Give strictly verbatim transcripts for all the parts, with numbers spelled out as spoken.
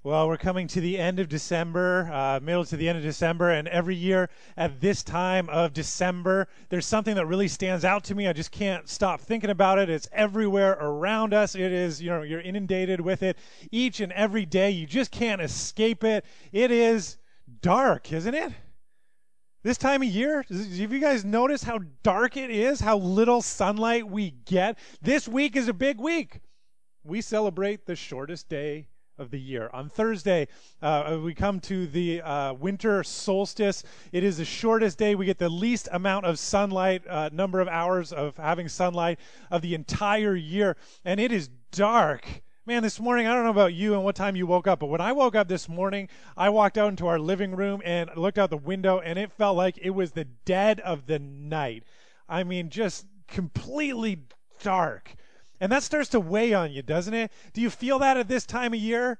Well, we're coming to the end of December, uh, middle to the end of December, and every year at this time of December, there's something that really stands out to me. I just can't stop thinking about it. It's everywhere around us. It is, you know, you're inundated with it each and every day. You just can't escape it. It is dark, isn't it? This time of year, have you guys noticed how dark it is, how little sunlight we get? This week is a big week. We celebrate the shortest day of the year. On Thursday, uh, we come to the uh, winter solstice. It is the shortest day. We get the least amount of sunlight, uh, number of hours of having sunlight of the entire year, and it is dark. Man, this morning, I don't know about you and what time you woke up, but when I woke up this morning, I walked out into our living room and looked out the window, and it felt like it was the dead of the night. I mean, just completely dark. And that starts to weigh on you, doesn't it? Do you feel that at this time of year?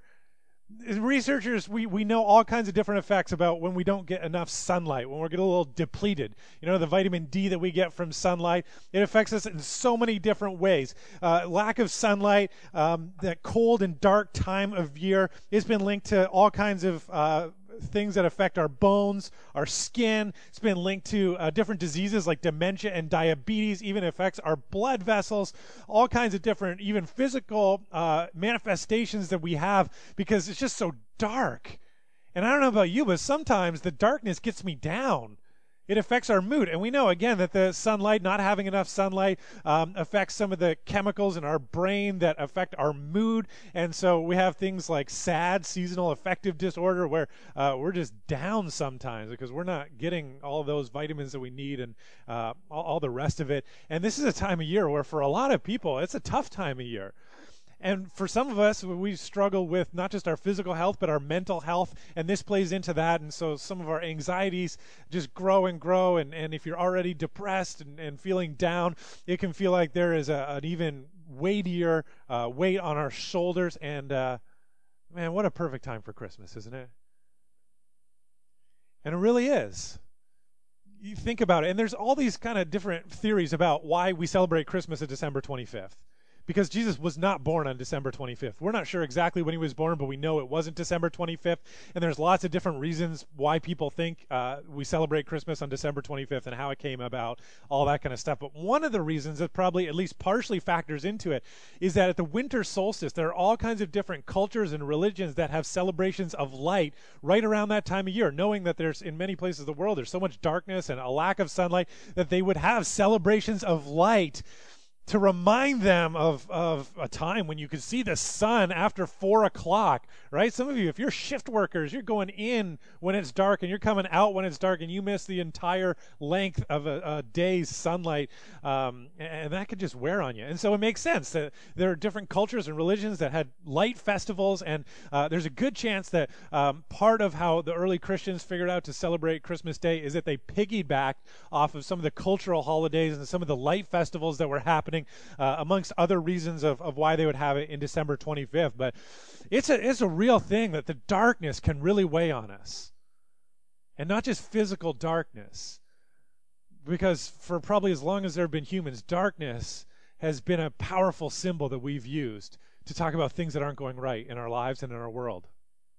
As researchers, we, we know all kinds of different effects about when we don't get enough sunlight, when we're getting a little depleted. You know, the vitamin D that we get from sunlight, it affects us in so many different ways. Uh, lack of sunlight, um, that cold and dark time of year, it's been linked to all kinds of uh, things that affect our bones, our skin. It's been linked to uh, different diseases like dementia and diabetes, even affects our blood vessels, all kinds of different, even physical uh, manifestations that we have because it's just so dark. And I don't know about you, but sometimes the darkness gets me down. It affects our mood. And we know, again, that the sunlight, not having enough sunlight, um, affects some of the chemicals in our brain that affect our mood. And so we have things like SAD, seasonal affective disorder, where uh, we're just down sometimes because we're not getting all those vitamins that we need and uh, all, all the rest of it. And this is a time of year where for a lot of people, it's a tough time of year. And for some of us, we struggle with not just our physical health, but our mental health, and this plays into that. And so some of our anxieties just grow and grow, and, and if you're already depressed and, and feeling down, it can feel like there is a, an even weightier uh, weight on our shoulders. And uh, man, what a perfect time for Christmas, isn't it? And it really is. You think about it, and there's all these kind of different theories about why we celebrate Christmas at December twenty-fifth. Because Jesus was not born on December twenty-fifth. We're not sure exactly when he was born, but we know it wasn't December twenty-fifth. And there's lots of different reasons why people think uh, we celebrate Christmas on December twenty-fifth and how it came about, all that kind of stuff. But one of the reasons that probably at least partially factors into it is that at the winter solstice, there are all kinds of different cultures and religions that have celebrations of light right around that time of year, knowing that there's, in many places of the world, there's so much darkness and a lack of sunlight that they would have celebrations of light to remind them of, of a time when you could see the sun after four o'clock, right? Some of you, if you're shift workers, you're going in when it's dark and you're coming out when it's dark and you miss the entire length of a, a day's sunlight, um, and that could just wear on you. And so it makes sense that there are different cultures and religions that had light festivals, and uh, there's a good chance that um, part of how the early Christians figured out to celebrate Christmas Day is that they piggybacked off of some of the cultural holidays and some of the light festivals that were happening, Uh, amongst other reasons of, of why they would have it in December twenty-fifth. But it's a, it's a real thing that the darkness can really weigh on us. And not just physical darkness. Because for probably as long as there have been humans, darkness has been a powerful symbol that we've used to talk about things that aren't going right in our lives and in our world.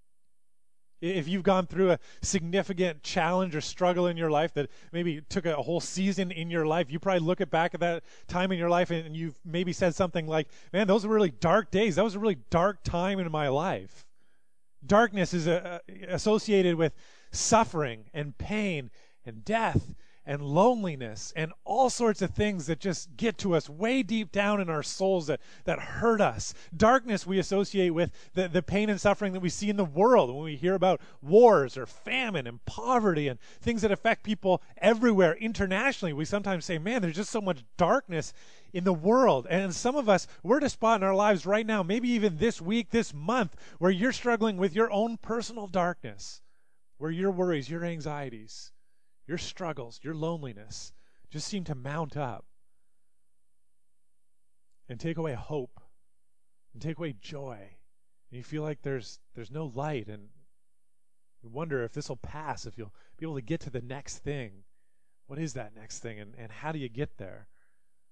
If you've gone through a significant challenge or struggle in your life that maybe took a whole season in your life, you probably look at back at that time in your life and you've maybe said something like, man, those were really dark days. That was a really dark time in my life. Darkness is a, a, associated with suffering and pain and death and loneliness and all sorts of things that just get to us way deep down in our souls that, that hurt us. Darkness we associate with the, the pain and suffering that we see in the world when we hear about wars or famine and poverty and things that affect people everywhere internationally. We sometimes say, man, there's just so much darkness in the world. And some of us, we're at a spot in our lives right now, maybe even this week, this month, where you're struggling with your own personal darkness, where your worries, your anxieties, your struggles, your loneliness just seem to mount up and take away hope and take away joy. And you feel like there's there's no light, and you wonder if this will pass, if you'll be able to get to the next thing. What is that next thing, and, and how do you get there?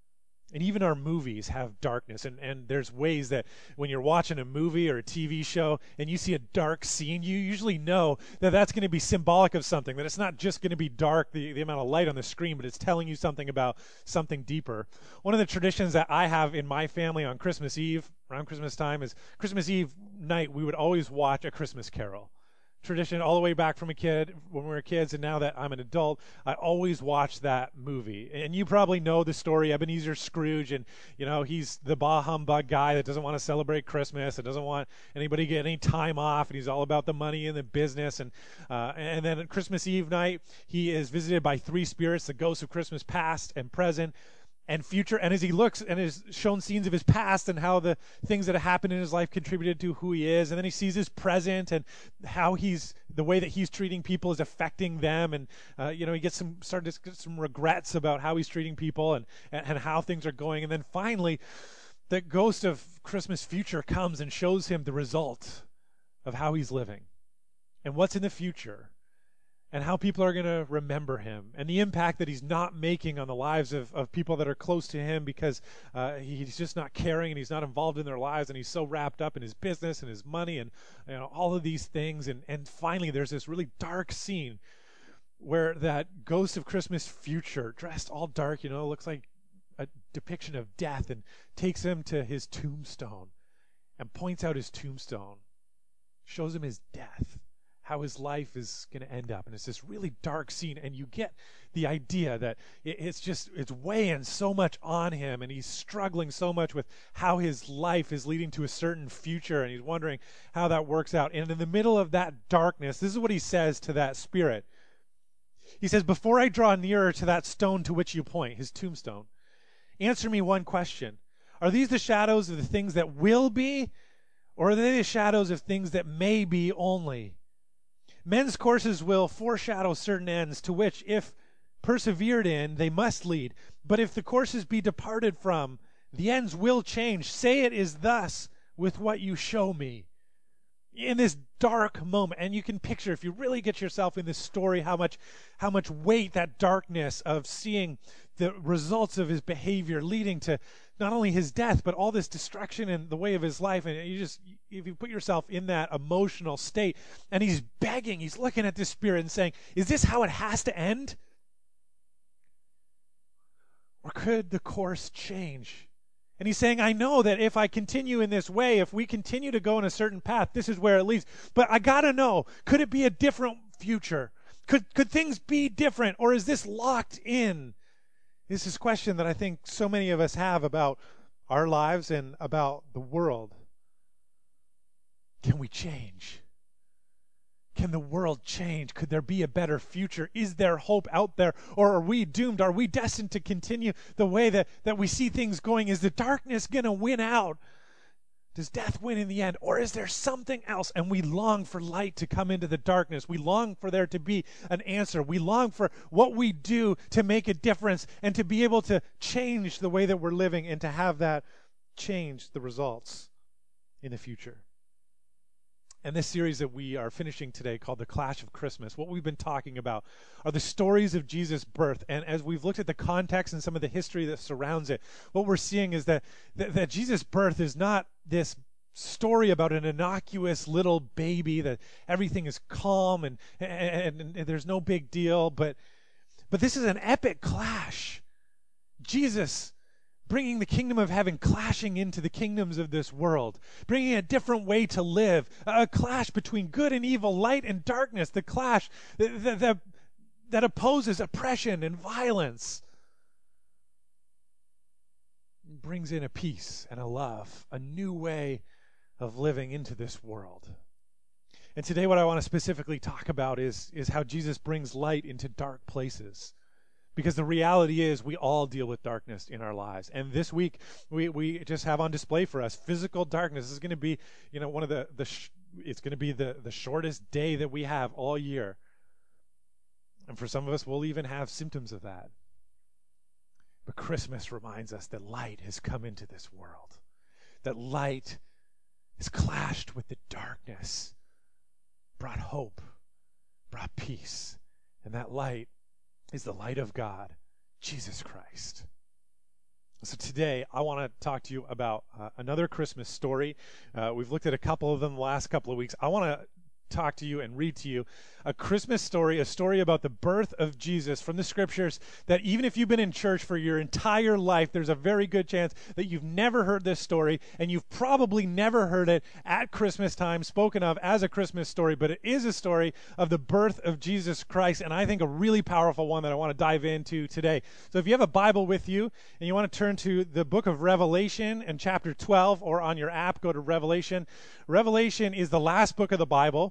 And even our movies have darkness. And, and there's ways that when you're watching a movie or a T V show and you see a dark scene, you usually know that that's going to be symbolic of something, that it's not just going to be dark, the, the amount of light on the screen, but it's telling you something about something deeper. One of the traditions that I have in my family on Christmas Eve, around Christmas time, is Christmas Eve night, we would always watch A Christmas Carol. Tradition all the way back from a kid, when we were kids, and now that I'm an adult, I always watch that movie. And you probably know the story, Ebenezer Scrooge, and you know he's the bah humbug guy that doesn't want to celebrate Christmas, that doesn't want anybody to get any time off, and he's all about the money and the business. And uh, and then at Christmas Eve night, he is visited by three spirits, the ghosts of Christmas past and present and future. And as he looks and is shown scenes of his past and how the things that have happened in his life contributed to who he is, and then he sees his present and how he's the way that he's treating people is affecting them, and uh, you know he gets some started to get some regrets about how he's treating people and, and and how things are going. And then finally the ghost of Christmas future comes and shows him the result of how he's living and what's in the future, and how people are going to remember him, and the impact that he's not making on the lives of, of people that are close to him because uh, he's just not caring and he's not involved in their lives, and he's so wrapped up in his business and his money and you know all of these things. And, and finally there's this really dark scene where that ghost of Christmas future, dressed all dark, you know, looks like a depiction of death, and takes him to his tombstone and points out his tombstone, shows him his death, how his life is going to end up. And it's this really dark scene, and you get the idea that it, it's just it's weighing so much on him, and he's struggling so much with how his life is leading to a certain future, and he's wondering how that works out. And in the middle of that darkness, this is what he says to that spirit. He says, "Before I draw nearer to that stone to which you point," his tombstone, "answer me one question. Are these the shadows of the things that will be, or are they the shadows of things that may be only? Men's courses will foreshadow certain ends, to which, if persevered in, they must lead. But if the courses be departed from, the ends will change. Say it is thus with what you show me." In this dark moment, and you can picture, if you really get yourself in this story, how much how much weight that darkness of seeing the results of his behavior leading to not only his death, but all this destruction in the way of his life. And you just, if you put yourself in that emotional state, and he's begging, he's looking at this spirit and saying, is this how it has to end? Or could the course change? And he's saying, I know that if I continue in this way, if we continue to go in a certain path, this is where it leads. But I got to know, could it be a different future? Could could things be different? Or is this locked in? This is a question that I think so many of us have about our lives and about the world. Can we change? Can the world change? Could there be a better future? Is there hope out there? Or are we doomed? Are we destined to continue the way that, that we see things going? Is the darkness going to win out? Does death win in the end? Or is there something else? And we long for light to come into the darkness. We long for there to be an answer. We long for what we do to make a difference and to be able to change the way that we're living and to have that change the results in the future. And this series that we are finishing today, called The Clash of Christmas, what we've been talking about are the stories of Jesus' birth. And as we've looked at the context and some of the history that surrounds it, what we're seeing is that, that, that Jesus' birth is not this story about an innocuous little baby, that everything is calm and, and, and, and there's no big deal. But, but this is an epic clash. Jesus bringing the kingdom of heaven clashing into the kingdoms of this world, bringing a different way to live, a clash between good and evil, light and darkness, the clash that, that, that, that opposes oppression and violence, brings in a peace and a love, a new way of living into this world. And today what I want to specifically talk about is, is how Jesus brings light into dark places. Because the reality is we all deal with darkness in our lives. And this week we, we just have on display for us physical darkness. This is going to be, you know, one of the, the sh- it's going to be the, the shortest day that we have all year. And for some of us, we'll even have symptoms of that. But Christmas reminds us that light has come into this world. That light has clashed with the darkness, brought hope, brought peace. And that light is the light of God, Jesus Christ. So today I want to talk to you about uh, another Christmas story. Uh, we've looked at a couple of them the last couple of weeks. I want to talk to you and read to you a Christmas story, a story about the birth of Jesus from the scriptures, that even if you've been in church for your entire life, there's a very good chance that you've never heard this story, and you've probably never heard it at Christmas time spoken of as a Christmas story, but it is a story of the birth of Jesus Christ, and I think a really powerful one that I want to dive into today. So if you have a Bible with you and you want to turn to the book of Revelation and chapter twelve, or on your app, go to Revelation. Revelation is the last book of the Bible.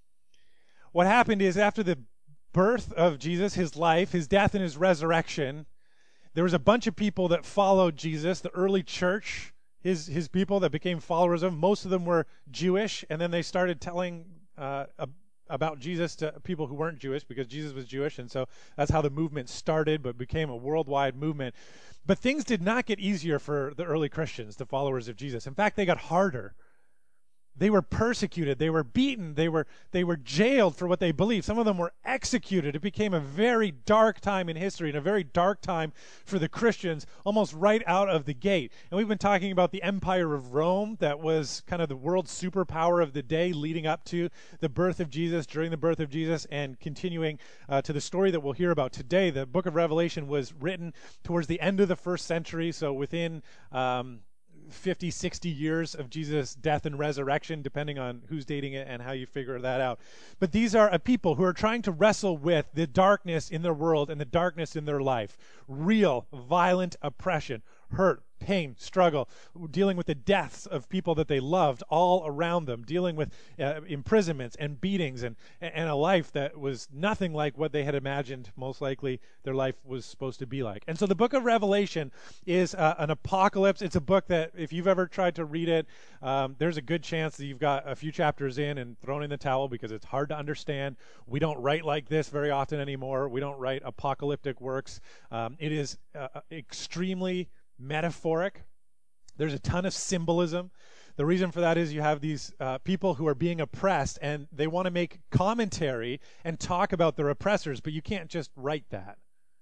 What happened is, after the birth of Jesus, his life, his death, and his resurrection, there was a bunch of people that followed Jesus, the early church, his his people that became followers of him. Most of them were Jewish, and then they started telling uh, about Jesus to people who weren't Jewish, because Jesus was Jewish, and so that's how the movement started, but became a worldwide movement. But things did not get easier for the early Christians, the followers of Jesus. In fact, they got harder. They were persecuted. They were beaten. They were they were jailed for what they believed. Some of them were executed. It became a very dark time in history, and a very dark time for the Christians, almost right out of the gate. And we've been talking about the Empire of Rome, that was kind of the world superpower of the day, leading up to the birth of Jesus, during the birth of Jesus, and continuing uh, to the story that we'll hear about today. The book of Revelation was written towards the end of the first century, so within Um, fifty, sixty years of Jesus' death and resurrection, depending on who's dating it and how you figure that out. But these are a people who are trying to wrestle with the darkness in their world and the darkness in their life. Real, violent oppression, hurt, pain, struggle, dealing with the deaths of people that they loved all around them, dealing with uh, imprisonments and beatings, and and a life that was nothing like what they had imagined most likely their life was supposed to be like. And so the book of Revelation is uh, an apocalypse. It's a book that, if you've ever tried to read it, um, there's a good chance that you've got a few chapters in and thrown in the towel, because it's hard to understand. We don't write like this very often anymore. We don't write apocalyptic works. Um, it is uh, extremely metaphoric. There's a ton of symbolism. The reason for that is you have these uh, people who are being oppressed, and they want to make commentary and talk about their oppressors, but you can't just write that.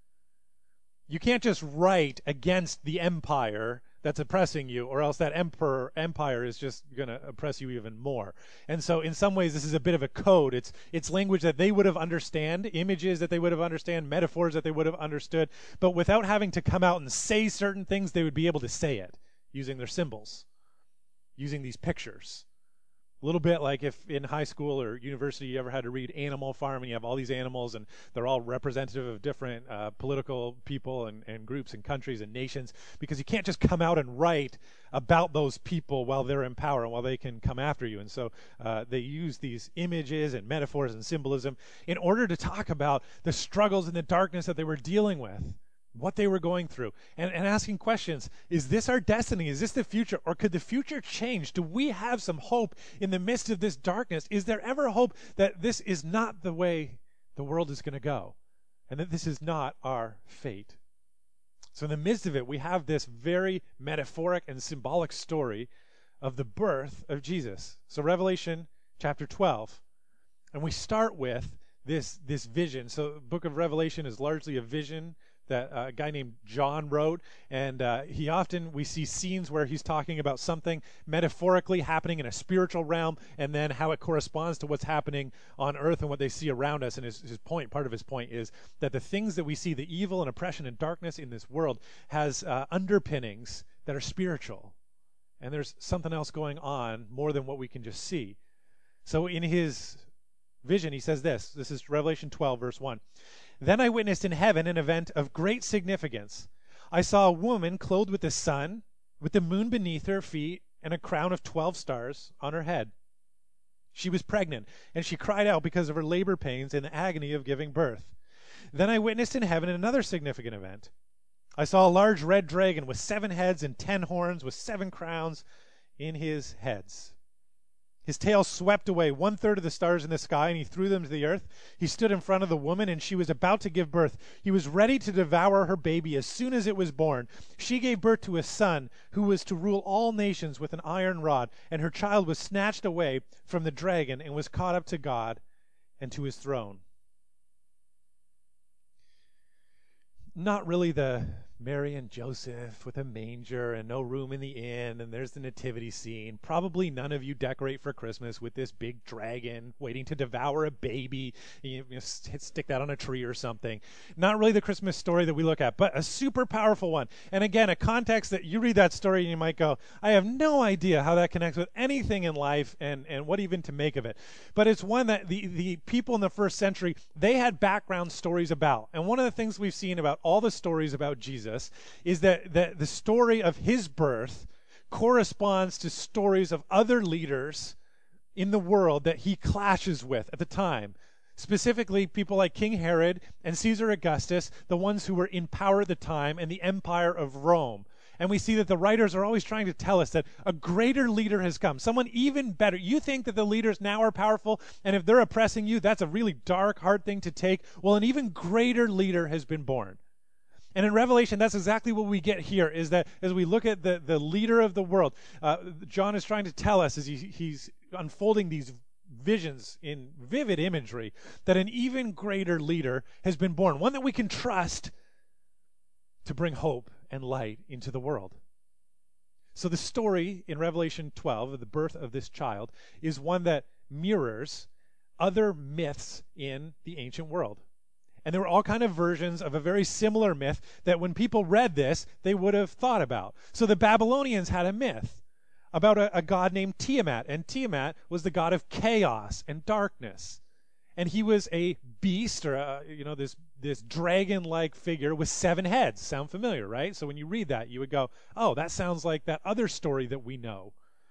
You can't just write against the empire that's oppressing you, or else that emperor empire is just going to oppress you even more. And so in some ways this is a bit of a code. It's it's language that they would have understand, images that they would have understand, metaphors that they would have understood, but without having to come out and say certain things, they would be able to say it using their symbols, using these pictures. A little bit like if in high school or university you ever had to read Animal Farm, and you have all these animals, and they're all representative of different uh, political people and, and groups and countries and nations, because you can't just come out and write about those people while they're in power and while they can come after you. And so uh, they use these images and metaphors and symbolism in order to talk about the struggles and the darkness that they were dealing with, what they were going through, and, and asking questions. Is this our destiny? Is this the future? Or could the future change? Do we have some hope in the midst of this darkness? Is there ever hope that this is not the way the world is going to go, and that this is not our fate? So in the midst of it, we have this very metaphoric and symbolic story of the birth of Jesus. So Revelation chapter twelve, and we start with this, this vision. So the book of Revelation is largely a vision that uh, a guy named John wrote, and uh, he often, we see scenes where he's talking about something metaphorically happening in a spiritual realm, and then how it corresponds to what's happening on earth and what they see around us. And his, his point, part of his point is that the things that we see, the evil and oppression and darkness in this world, has uh, underpinnings that are spiritual, and there's something else going on more than what we can just see. So in his vision, he says this, this is Revelation twelve, verse one. Then I witnessed in heaven an event of great significance. I saw a woman clothed with the sun, with the moon beneath her feet, and a crown of twelve stars on her head. She was pregnant, and she cried out because of her labor pains and the agony of giving birth. Then I witnessed in heaven another significant event. I saw a large red dragon with seven heads and ten horns, with seven crowns in his heads. His tail swept away one-third of the stars in the sky, and he threw them to the earth. He stood in front of the woman, and she was about to give birth. He was ready to devour her baby as soon as it was born. She gave birth to a son who was to rule all nations with an iron rod, and her child was snatched away from the dragon and was caught up to God and to his throne. Not really the Mary and Joseph with a manger and no room in the inn, and there's the nativity scene. Probably none of you decorate for Christmas with this big dragon waiting to devour a baby. You, you know, stick that on a tree or something. Not really the Christmas story that we look at, but a super powerful one. And again, a context that you read that story and you might go, I have no idea how that connects with anything in life and, and what even to make of it. But it's one that the, the people in the first century, they had background stories about. And one of the things we've seen about all the stories about Jesus is that, that the story of his birth corresponds to stories of other leaders in the world that he clashes with at the time. Specifically, people like King Herod and Caesar Augustus, the ones who were in power at the time, and the Empire of Rome. And we see that the writers are always trying to tell us that a greater leader has come, someone even better. You think that the leaders now are powerful, and if they're oppressing you, that's a really dark, hard thing to take. Well, an even greater leader has been born. And in Revelation, that's exactly what we get here, is that as we look at the, the leader of the world, uh, John is trying to tell us as he, he's unfolding these visions in vivid imagery, that an even greater leader has been born, one that we can trust to bring hope and light into the world. So the story in Revelation twelve of the birth of this child is one that mirrors other myths in the ancient world. And there were all kind of versions of a very similar myth that when people read this, they would have thought about. So the Babylonians had a myth about a, a god named Tiamat. And Tiamat was the god of chaos and darkness. And he was a beast, or a, you know, this, this dragon-like figure with seven heads. Sound familiar, right? So when you read that, you would go, oh, that sounds like that other story that we know.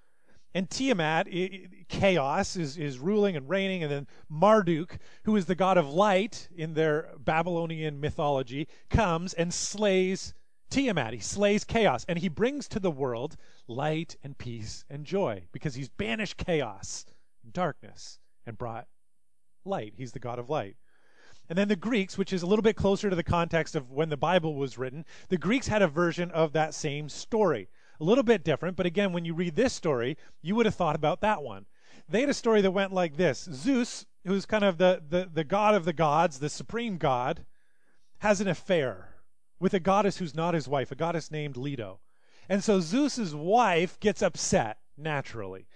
And Tiamat, it, it, chaos, is, is ruling and reigning. And then Marduk, who is the god of light in their Babylonian mythology, comes and slays Tiamat. He slays chaos. And he brings to the world light and peace and joy, because he's banished chaos and darkness and brought light. He's the god of light. And then the Greeks, which is a little bit closer to the context of when the Bible was written, the Greeks had a version of that same story. A little bit different, but again, when you read this story, you would have thought about that one. They had a story that went like this. Zeus, who's kind of the, the, the god of the gods, the supreme god, has an affair with a goddess who's not his wife, a goddess named Leto. And so Zeus's wife gets upset, naturally.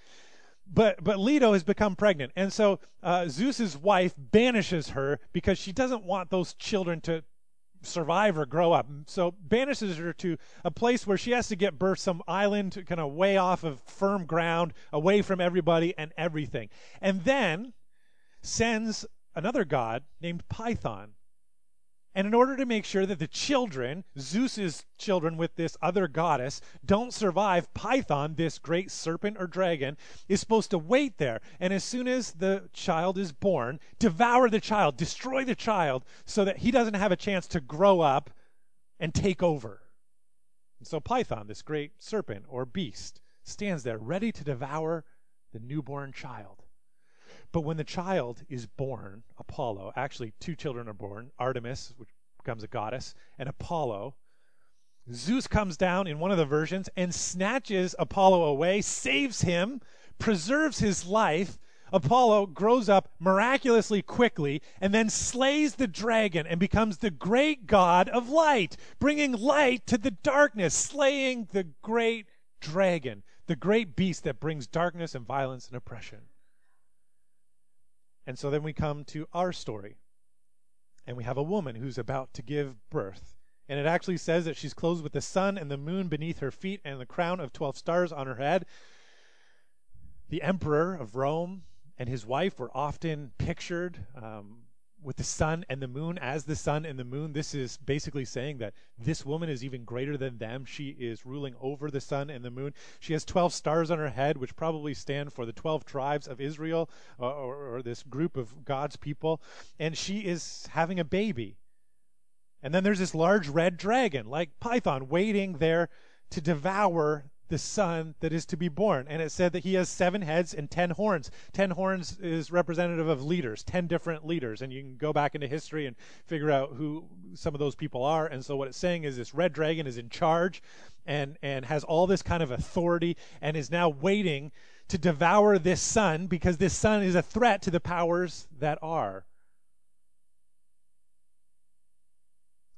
But but Leto has become pregnant, and so uh, Zeus's wife banishes her because she doesn't want those children to survive or grow up. So banishes her to a place where she has to get birth, some island kind of way off of firm ground, away from everybody and everything. And then sends another god named Python. And in order to make sure that the children, Zeus's children with this other goddess, don't survive, Python, this great serpent or dragon, is supposed to wait there. And as soon as the child is born, devour the child, destroy the child, so that he doesn't have a chance to grow up and take over. And so Python, this great serpent or beast, stands there ready to devour the newborn child. But when the child is born, Apollo, actually two children are born, Artemis, which becomes a goddess, and Apollo, Zeus comes down in one of the versions and snatches Apollo away, saves him, preserves his life. Apollo grows up miraculously quickly and then slays the dragon and becomes the great god of light, bringing light to the darkness, slaying the great dragon, the great beast that brings darkness and violence and oppression. And so then we come to our story, and we have a woman who's about to give birth. And it actually says that she's clothed with the sun and the moon beneath her feet and the crown of twelve stars on her head. The emperor of Rome and his wife were often pictured um, with the sun and the moon as the sun and the moon. This is basically saying that this woman is even greater than them. She is ruling over the sun and the moon. She has twelve stars on her head, which probably stand for the twelve tribes of Israel, or, or, or this group of God's people. And she is having a baby. And then there's this large red dragon, like Python, waiting there to devour the son that is to be born. And it said that he has seven heads and ten horns. Ten horns is representative of leaders, ten different leaders. And you can go back into history and figure out who some of those people are. And so what it's saying is this red dragon is in charge and, and has all this kind of authority and is now waiting to devour this son, because this son is a threat to the powers that are.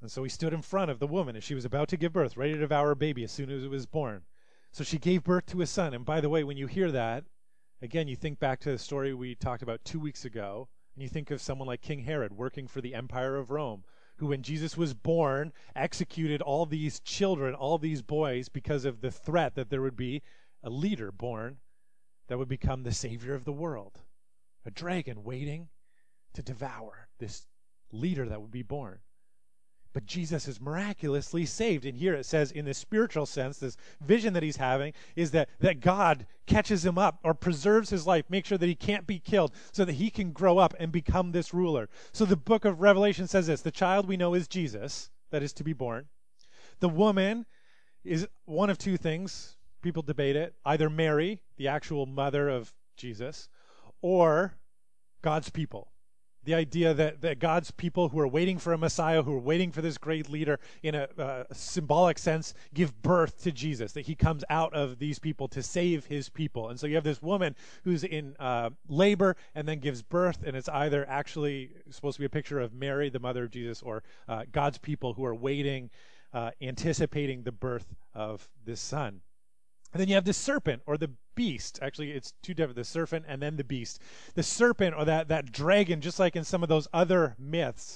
And so he stood in front of the woman as she was about to give birth, ready to devour her baby as soon as it was born. So she gave birth to a son. And by the way, when you hear that, again, you think back to the story we talked about two weeks ago, and you think of someone like King Herod working for the Empire of Rome, who, when Jesus was born, executed all these children, all these boys, because of the threat that there would be a leader born that would become the savior of the world. A dragon waiting to devour this leader that would be born. But Jesus is miraculously saved. And here it says, in the spiritual sense, this vision that he's having is that, that God catches him up or preserves his life, makes sure that he can't be killed so that he can grow up and become this ruler. So the book of Revelation says this: the child we know is Jesus, that is to be born. The woman is one of two things. People debate it. Either Mary, the actual mother of Jesus, or God's people. The idea that, that God's people who are waiting for a Messiah, who are waiting for this great leader, in a, uh, symbolic sense, give birth to Jesus, that he comes out of these people to save his people. And so you have this woman who's in uh, labor and then gives birth, and it's either actually supposed to be a picture of Mary, the mother of Jesus, or uh, God's people who are waiting, uh, anticipating the birth of this son. And then you have the serpent or the beast. Actually, it's two different, the serpent and then the beast. The serpent, or that, that dragon, just like in some of those other myths,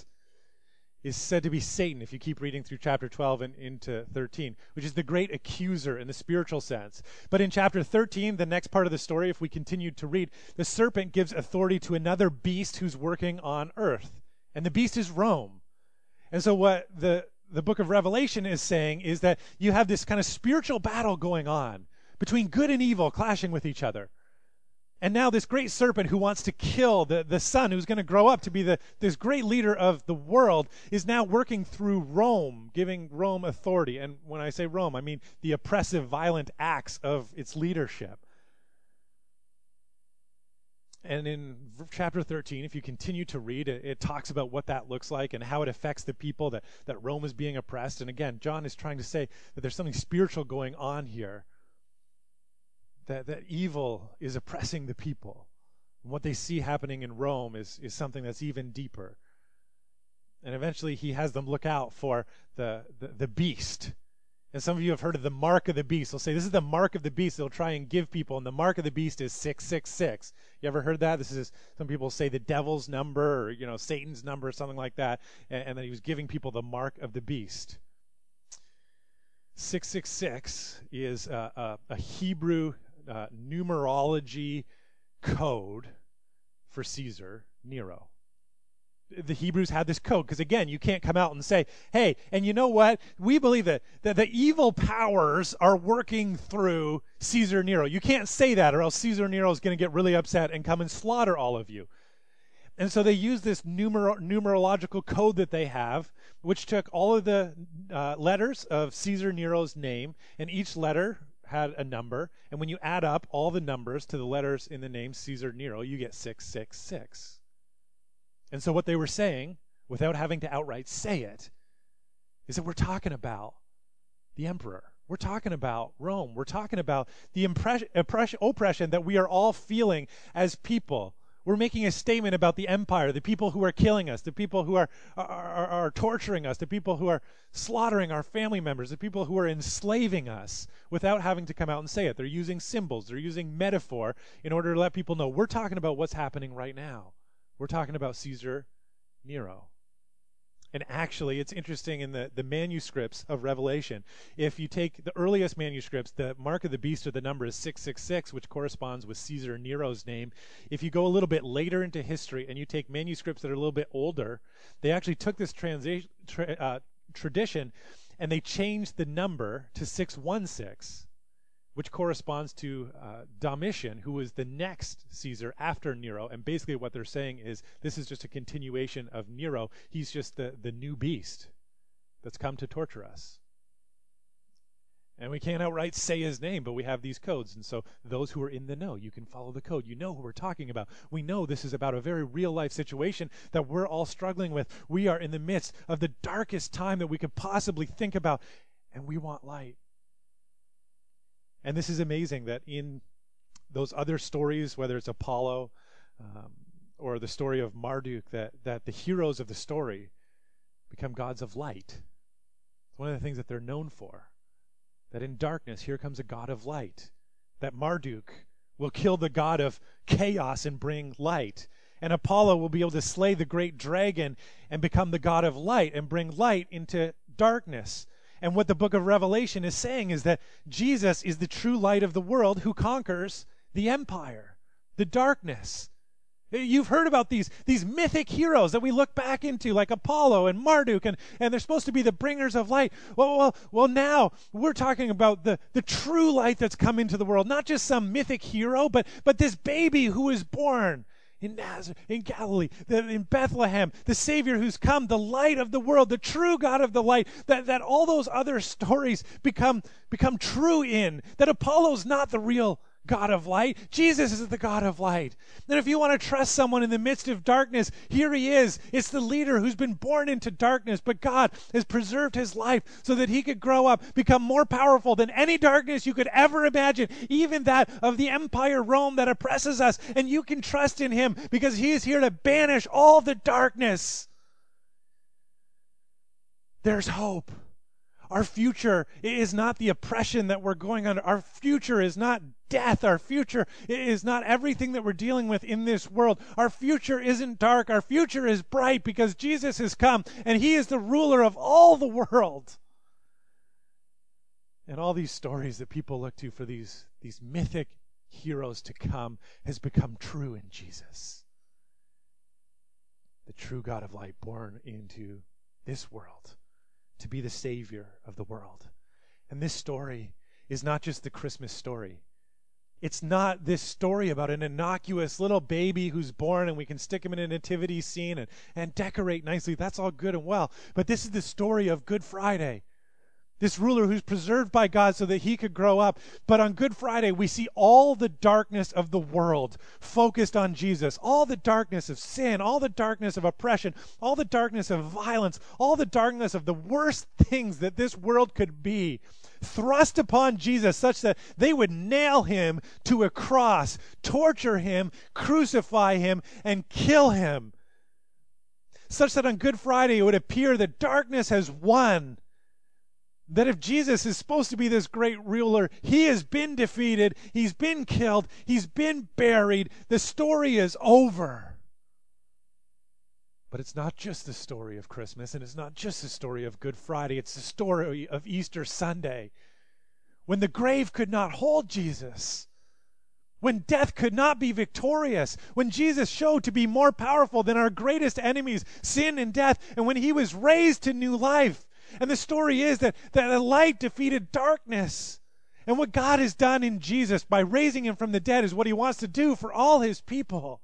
is said to be Satan if you keep reading through chapter twelve and into thirteen, which is the great accuser in the spiritual sense. But in chapter thirteen, the next part of the story, if we continue to read, the serpent gives authority to another beast who's working on earth. And the beast is Rome. And so what the the book of Revelation is saying is that you have this kind of spiritual battle going on between good and evil clashing with each other. And now this great serpent who wants to kill the, the son who's going to grow up to be the this great leader of the world is now working through Rome, giving Rome authority. And when I say Rome, I mean the oppressive, violent acts of its leadership. And in chapter thirteen, if you continue to read, it, it talks about what that looks like and how it affects the people, that, that Rome is being oppressed. And again, John is trying to say that there's something spiritual going on here, that, that evil is oppressing the people. And what they see happening in Rome is, is something that's even deeper. And eventually he has them look out for the, the, the beast. And some of you have heard of the mark of the beast. They'll say, this is the mark of the beast. They'll try and give people. And the mark of the beast is six six six. You ever heard that? This is, some people say, the devil's number, or, you know, Satan's number, or something like that. And, and that he was giving people the mark of the beast. six six six is a, a, a Hebrew uh, numerology code for Caesar Nero. The Hebrews had this code because, again, you can't come out and say, hey, and you know what? We believe that, that the evil powers are working through Caesar Nero. You can't say that, or else Caesar Nero is going to get really upset and come and slaughter all of you. And so they use this numer- numerological code that they have, which took all of the uh, letters of Caesar Nero's name, and each letter had a number. And when you add up all the numbers to the letters in the name Caesar Nero, you get six six six. And so what they were saying, without having to outright say it, is that we're talking about the emperor. We're talking about Rome. We're talking about the impression, oppression, oppression that we are all feeling as people. We're making a statement about the empire, the people who are killing us, the people who are, are, are, are torturing us, the people who are slaughtering our family members, the people who are enslaving us without having to come out and say it. They're using symbols. They're using metaphor in order to let people know we're talking about what's happening right now. We're talking about Caesar Nero. And actually, it's interesting in the, the manuscripts of Revelation. If you take the earliest manuscripts, the mark of the beast, or the number is six six six, which corresponds with Caesar Nero's name. If you go a little bit later into history and you take manuscripts that are a little bit older, they actually took this transa- tra- uh, tradition and they changed the number to six one six. Which corresponds to uh, Domitian, who was the next Caesar after Nero. And basically what they're saying is this is just a continuation of Nero. He's just the, the new beast that's come to torture us. And we can't outright say his name, but we have these codes. And so those who are in the know, you can follow the code. You know who we're talking about. We know this is about a very real life situation that we're all struggling with. We are in the midst of the darkest time that we could possibly think about, and we want light. And this is amazing that in those other stories, whether it's Apollo um, or the story of Marduk, that, that the heroes of the story become gods of light. It's one of the things that they're known for. That in darkness, here comes a god of light. That Marduk will kill the god of chaos and bring light. And Apollo will be able to slay the great dragon and become the god of light and bring light into darkness. And what the book of Revelation is saying is that Jesus is the true light of the world who conquers the empire, the darkness. You've heard about these, these mythic heroes that we look back into, like Apollo and Marduk, and, and they're supposed to be the bringers of light. Well, well, well now we're talking about the, the true light that's come into the world, not just some mythic hero, but, but this baby who was born in Nazareth, in Galilee, the, in Bethlehem, the Savior who's come, the light of the world, the true God of the light, that, that all those other stories become, become true in, that Apollo's not the real God of light. Jesus is the God of light. And if you want to trust someone in the midst of darkness, here he is. It's the leader who's been born into darkness, but God has preserved his life so that he could grow up, become more powerful than any darkness you could ever imagine, even that of the Empire Rome that oppresses us. And you can trust in him because he is here to banish all the darkness. There's hope. Our future is not the oppression that we're going under. Our future is not death. Our future is not everything that we're dealing with in this world. Our future isn't dark. Our future is bright because Jesus has come and he is the ruler of all the world. And all these stories that people look to for these, these mythic heroes to come has become true in Jesus. The true God of light born into this world to be the Savior of the world. And this story is not just the Christmas story. It's not this story about an innocuous little baby who's born and we can stick him in a nativity scene and, and decorate nicely. That's all good and well. But this is the story of Good Friday. This ruler who's preserved by God so that he could grow up. But on Good Friday, we see all the darkness of the world focused on Jesus. All the darkness of sin, all the darkness of oppression, all the darkness of violence, all the darkness of the worst things that this world could be, thrust upon Jesus such that they would nail him to a cross, torture him, crucify him, and kill him. Such that on Good Friday, it would appear that darkness has won. That if Jesus is supposed to be this great ruler, he has been defeated, he's been killed, he's been buried, the story is over. But it's not just the story of Christmas, and it's not just the story of Good Friday, it's the story of Easter Sunday, when the grave could not hold Jesus, when death could not be victorious, when Jesus showed to be more powerful than our greatest enemies, sin and death, and when he was raised to new life. And the story is that, that the light defeated darkness. And what God has done in Jesus by raising him from the dead is what he wants to do for all his people.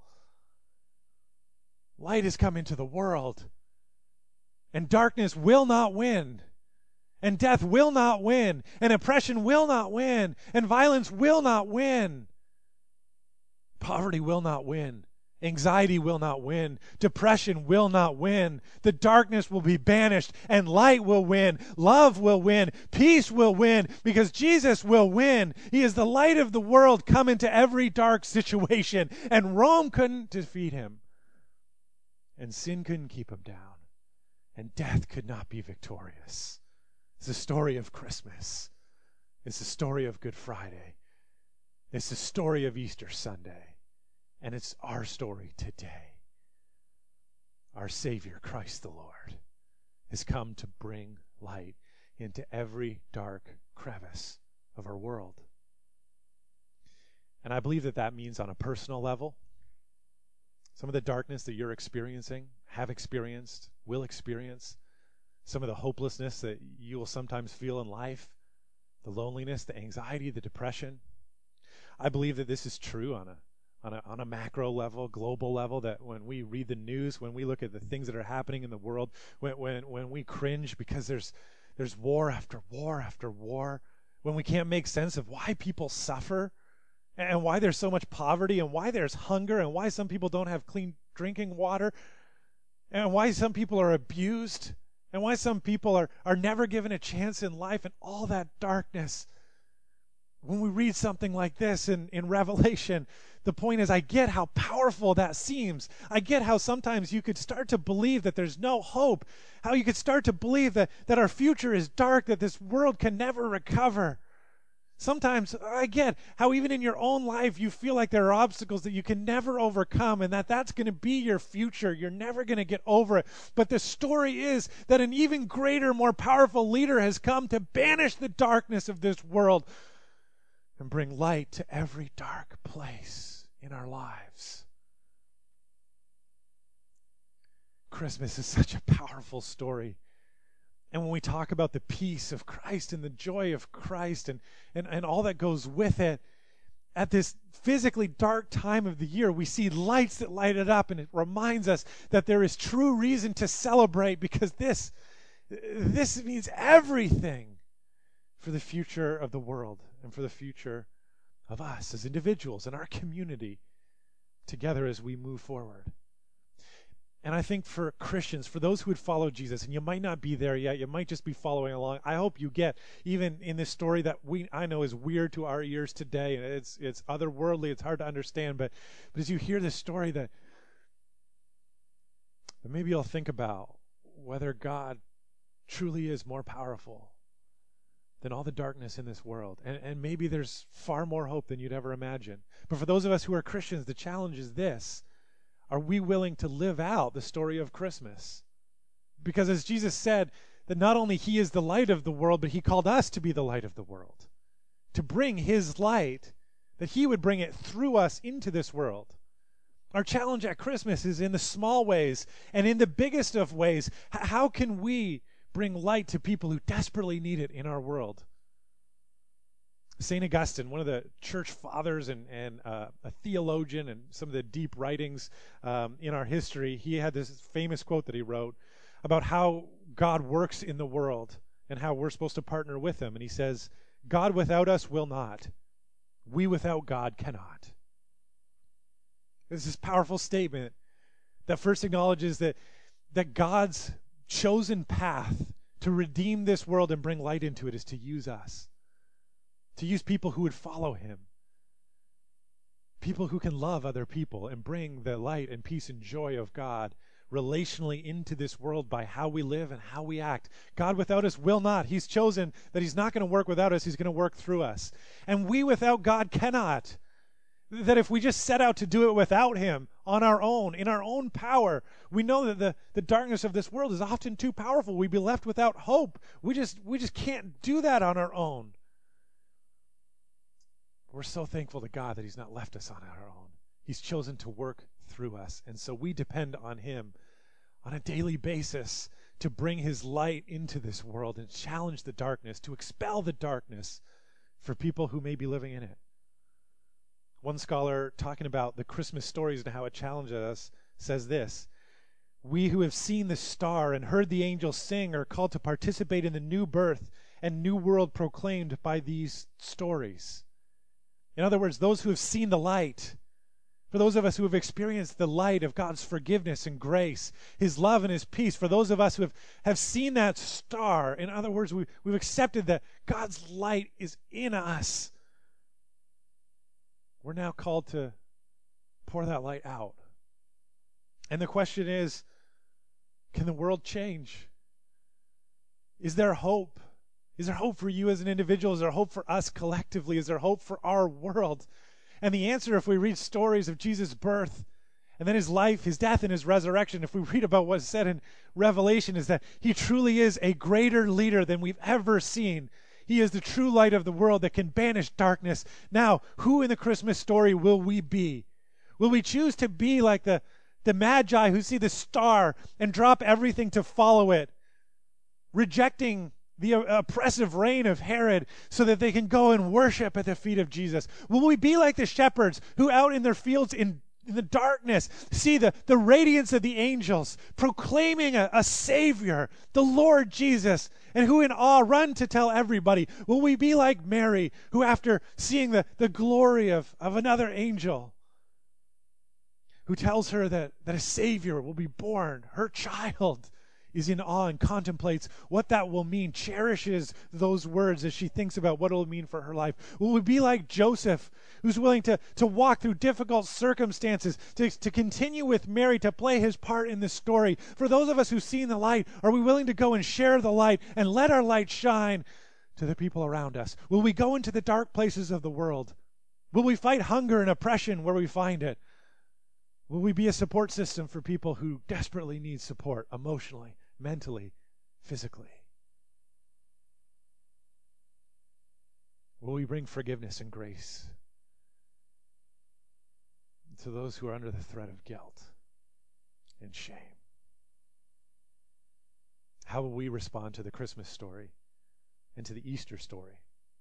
Light has come into the world. And darkness will not win. And death will not win. And oppression will not win. And violence will not win. Poverty will not win. Anxiety will not win. Depression will not win. The darkness will be banished and light will win. Love will win. Peace will win because Jesus will win. He is the light of the world come into every dark situation, and Rome couldn't defeat him. And sin couldn't keep him down. And death could not be victorious. It's the story of Christmas. It's the story of Good Friday. It's the story of Easter Sunday. And it's our story today. Our Savior, Christ the Lord, has come to bring light into every dark crevice of our world. And I believe that that means on a personal level, some of the darkness that you're experiencing, have experienced, will experience, some of the hopelessness that you will sometimes feel in life, the loneliness, the anxiety, the depression. I believe that this is true on a On a, on a macro level, global level, that when we read the news, when we look at the things that are happening in the world, when when, when we cringe because there's there's war after war after war, when we can't make sense of why people suffer and why there's so much poverty and why there's hunger and why some people don't have clean drinking water and why some people are abused and why some people are, are never given a chance in life and all that darkness. when we read something like this in, in Revelation, the point is I get how powerful that seems. I get how sometimes you could start to believe that there's no hope, how you could start to believe that, that our future is dark, that this world can never recover. Sometimes I get how even in your own life you feel like there are obstacles that you can never overcome and that that's going to be your future. You're never going to get over it. But the story is that an even greater, more powerful leader has come to banish the darkness of this world and bring light to every dark place in our lives. Christmas is such a powerful story. And when we talk about the peace of Christ and the joy of Christ and, and, and all that goes with it, at this physically dark time of the year, we see lights that light it up, and it reminds us that there is true reason to celebrate because this, this means everything for the future of the world and for the future of us as individuals and our community together as we move forward. And I think for Christians, for those who would follow Jesus, and you might not be there yet, you might just be following along. I hope you get, even in this story that we I know is weird to our ears today, and it's it's otherworldly, it's hard to understand, but, but as you hear this story, that, that maybe you'll think about whether God truly is more powerful than all the darkness in this world. And, and maybe there's far more hope than you'd ever imagine. But for those of us who are Christians, the challenge is this. Are we willing to live out the story of Christmas? Because as Jesus said, that not only he is the light of the world, but he called us to be the light of the world. To bring his light, that he would bring it through us into this world. Our challenge at Christmas is in the small ways and in the biggest of ways. How can we bring light to people who desperately need it in our world? Saint Augustine, one of the church fathers and, and uh, a theologian and some of the deep writings um, in our history, he had this famous quote that he wrote about how God works in the world and how we're supposed to partner with him. And he says, God without us will not. We without God cannot. This is this powerful statement that first acknowledges that, that God's chosen path to redeem this world and bring light into it is to use us. To use people who would follow him. People who can love other people and bring the light and peace and joy of God relationally into this world by how we live and how we act. God without us will not. He's chosen that he's not going to work without us. He's going to work through us. And we without God cannot. That if we just set out to do it without him, on our own, in our own power, we know that the, the darkness of this world is often too powerful. We'd be left without hope. We just, we just can't do that on our own. We're so thankful to God that he's not left us on our own. He's chosen to work through us. And so we depend on him on a daily basis to bring his light into this world and challenge the darkness, to expel the darkness for people who may be living in it. One scholar talking about the Christmas stories and how it challenges us says this: we who have seen the star and heard the angels sing are called to participate in the new birth and new world proclaimed by these stories. In other words, those who have seen the light, for those of us who have experienced the light of God's forgiveness and grace, his love and his peace, for those of us who have, have seen that star, in other words, we, we've accepted that God's light is in us. We're now called to pour that light out. And the question is, can the world change? Is there hope? Is there hope for you as an individual? Is there hope for us collectively? Is there hope for our world? And the answer, if we read stories of Jesus' birth and then his life, his death, and his resurrection, if we read about what's said in Revelation, is that he truly is a greater leader than we've ever seen. He is the true light of the world that can banish darkness. Now, who in the Christmas story will we be? Will we choose to be like the, the Magi who see the star and drop everything to follow it, rejecting the oppressive reign of Herod so that they can go and worship at the feet of Jesus? Will we be like the shepherds who out in their fields in, in the darkness see the, the radiance of the angels proclaiming a, a Savior, the Lord Jesus, and who in awe run to tell everybody? Will we be like Mary who, after seeing the, the glory of, of another angel who tells her that, that a Savior will be born, her child, is in awe and contemplates what that will mean, cherishes those words as she thinks about what it will mean for her life? Will we be like Joseph, who's willing to, to walk through difficult circumstances, to, to continue with Mary, to play his part in this story? For those of us who've seen the light, are we willing to go and share the light and let our light shine to the people around us? Will we go into the dark places of the world? Will we fight hunger and oppression where we find it? Will we be a support system for people who desperately need support emotionally, mentally, physically? Will we bring forgiveness and grace to those who are under the threat of guilt and shame? How will we respond to the Christmas story and to the Easter story?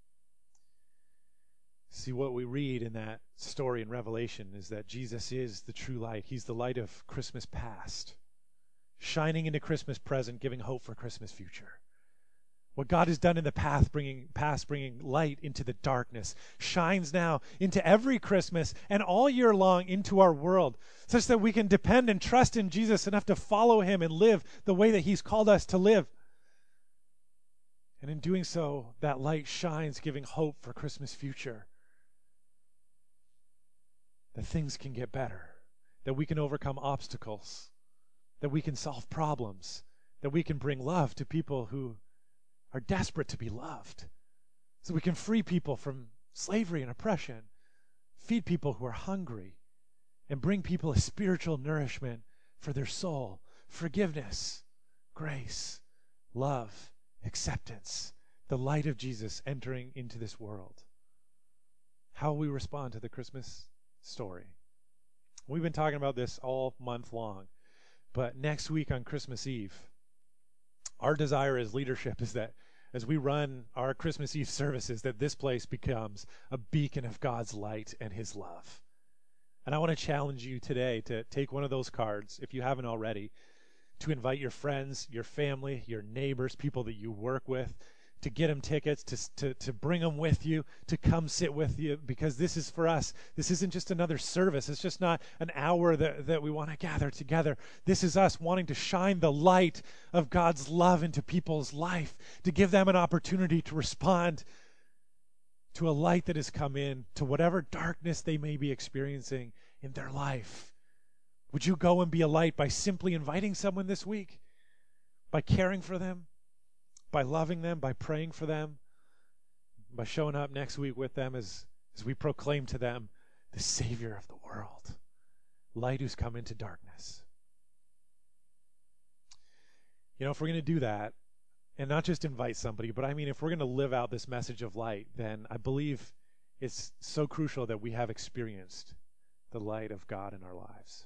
See, what we read in that story in Revelation is that Jesus is the true light. He's the light of Christmas past, shining into Christmas present, giving hope for Christmas future. What God has done in the past, bringing, past, bringing light into the darkness, shines now into every Christmas and all year long into our world, such that we can depend and trust in Jesus enough to follow him and live the way that he's called us to live. And in doing so, that light shines, giving hope for Christmas future. That things can get better, that we can overcome obstacles, that we can solve problems, that we can bring love to people who are desperate to be loved, so we can free people from slavery and oppression, feed people who are hungry, and bring people a spiritual nourishment for their soul, forgiveness, grace, love, acceptance, the light of Jesus entering into this world. How will we respond to the Christmas story? We've been talking about this all month long, but next week on Christmas Eve, our desire as leadership is that as we run our Christmas Eve services, that this place becomes a beacon of God's light and his love. And I want to challenge you today to take one of those cards, if you haven't already, to invite your friends, your family, your neighbors, people that you work with, to get them tickets, to, to, to bring them with you, to come sit with you, because this is for us. This isn't just another service. It's just not an hour that, that we want to gather together. This is us wanting to shine the light of God's love into people's life, to give them an opportunity to respond to a light that has come in, to whatever darkness they may be experiencing in their life. Would you go and be a light by simply inviting someone this week, by caring for them, by loving them, by praying for them, by showing up next week with them as, as we proclaim to them the Savior of the world, light who's come into darkness? You know, if we're going to do that, and not just invite somebody, but I mean, if we're going to live out this message of light, then I believe it's so crucial that we have experienced the light of God in our lives.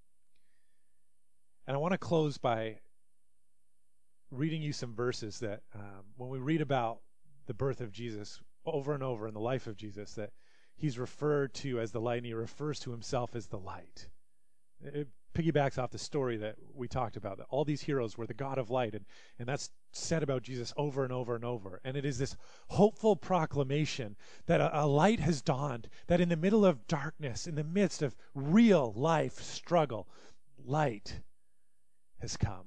And I want to close by reading you some verses that um, when we read about the birth of Jesus over and over in the life of Jesus, that he's referred to as the light, and he refers to himself as the light. It piggybacks off the story that we talked about, that all these heroes were the God of light, and, and that's said about Jesus over and over and over. And it is this hopeful proclamation that a, a light has dawned, that in the middle of darkness, in the midst of real life struggle, light has come.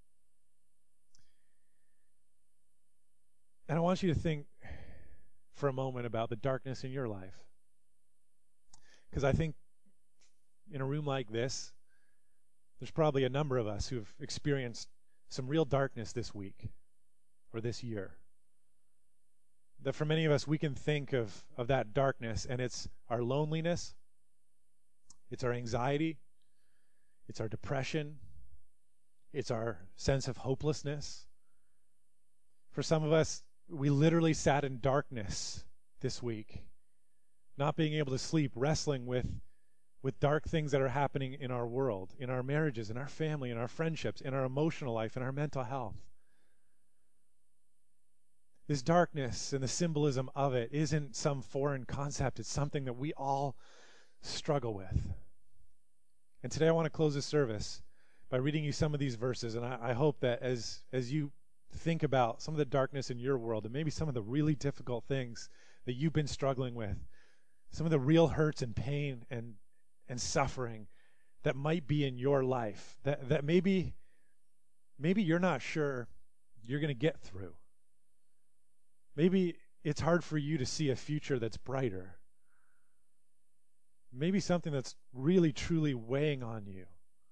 And I want you to think for a moment about the darkness in your life. Because I think in a room like this, there's probably a number of us who've experienced some real darkness this week or this year. That for many of us, we can think of, of that darkness, and it's our loneliness, it's our anxiety, it's our depression, it's our sense of hopelessness. For some of us, we literally sat in darkness this week, not being able to sleep, wrestling with, with dark things that are happening in our world, in our marriages, in our family, in our friendships, in our emotional life, in our mental health. This darkness and the symbolism of it isn't some foreign concept. It's something that we all struggle with. And today I want to close this service by reading you some of these verses, and I, I hope that as as you think about some of the darkness in your world, and maybe some of the really difficult things that you've been struggling with, some of the real hurts and pain and and suffering that might be in your life, that that maybe maybe you're not sure you're going to get through. Maybe it's hard for you to see a future that's brighter. Maybe something that's really, truly weighing on you.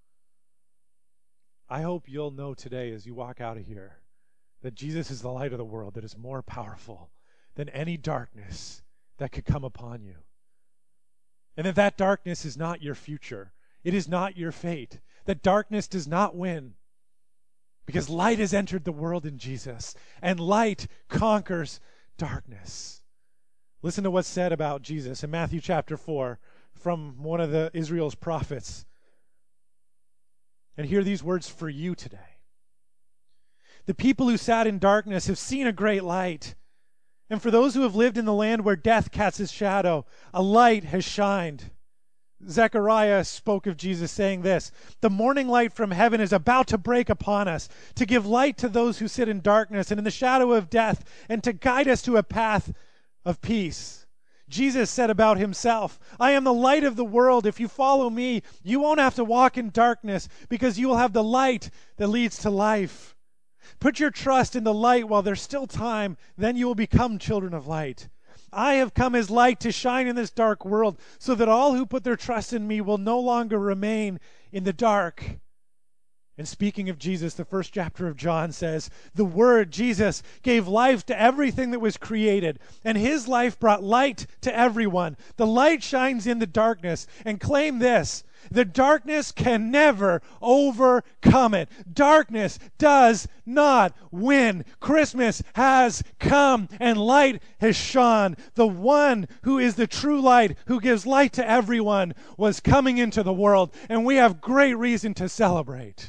I hope you'll know today as you walk out of here that Jesus is the light of the world that is more powerful than any darkness that could come upon you. And that that darkness is not your future. It is not your fate. That darkness does not win. Because light has entered the world in Jesus, and light conquers darkness. Listen to what's said about Jesus in Matthew chapter four from one of the Israel's prophets. And hear these words for you today. The people who sat in darkness have seen a great light. And for those who have lived in the land where death casts its shadow, a light has shined. Zechariah spoke of Jesus saying this, the morning light from heaven is about to break upon us, to give light to those who sit in darkness and in the shadow of death, and to guide us to a path of peace. Jesus said about himself, I am the light of the world. If you follow me, you won't have to walk in darkness because you will have the light that leads to life. Put your trust in the light while there's still time, then you will become children of light. I have come as light to shine in this dark world so that all who put their trust in me will no longer remain in the dark. And speaking of Jesus, the first chapter of John says, the Word, Jesus, gave life to everything that was created, and his life brought light to everyone. The light shines in the darkness, and claim this, the darkness can never overcome it. Darkness does not win. Christmas has come, and light has shone. The one who is the true light, who gives light to everyone, was coming into the world, and we have great reason to celebrate.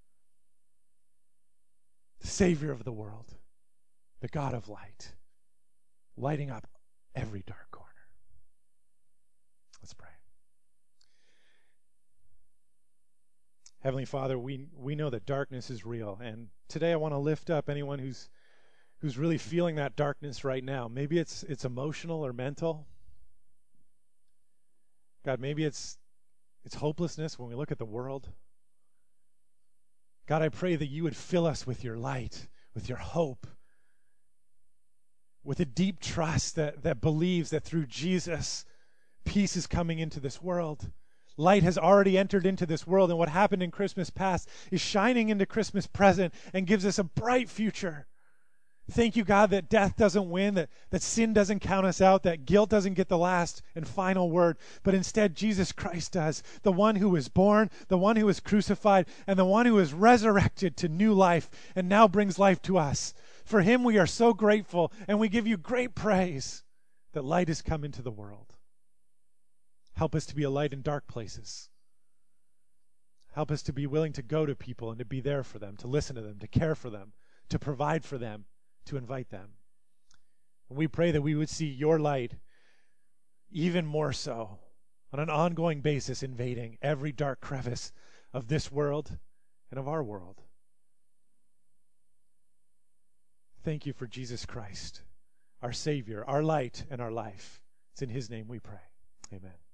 The Savior of the world, the God of light, lighting up every dark corner. Let's pray. Heavenly Father, we we know that darkness is real, and today I want to lift up anyone who's who's really feeling that darkness right now. Maybe it's it's emotional or mental. God, maybe it's it's hopelessness when we look at the world. God, I pray that you would fill us with your light, with your hope, with a deep trust that, that believes that through Jesus, peace is coming into this world. Light has already entered into this world, and what happened in Christmas past is shining into Christmas present and gives us a bright future. Thank you, God, that death doesn't win, that, that sin doesn't count us out, that guilt doesn't get the last and final word, but instead Jesus Christ does, the one who was born, the one who was crucified, and the one who was resurrected to new life and now brings life to us. For him we are so grateful, and we give you great praise that light has come into the world. Help us to be a light in dark places. Help us to be willing to go to people and to be there for them, to listen to them, to care for them, to provide for them, to invite them. And we pray that we would see your light even more so on an ongoing basis, invading every dark crevice of this world and of our world. Thank you for Jesus Christ, our Savior, our light, and our life. It's in his name we pray. Amen.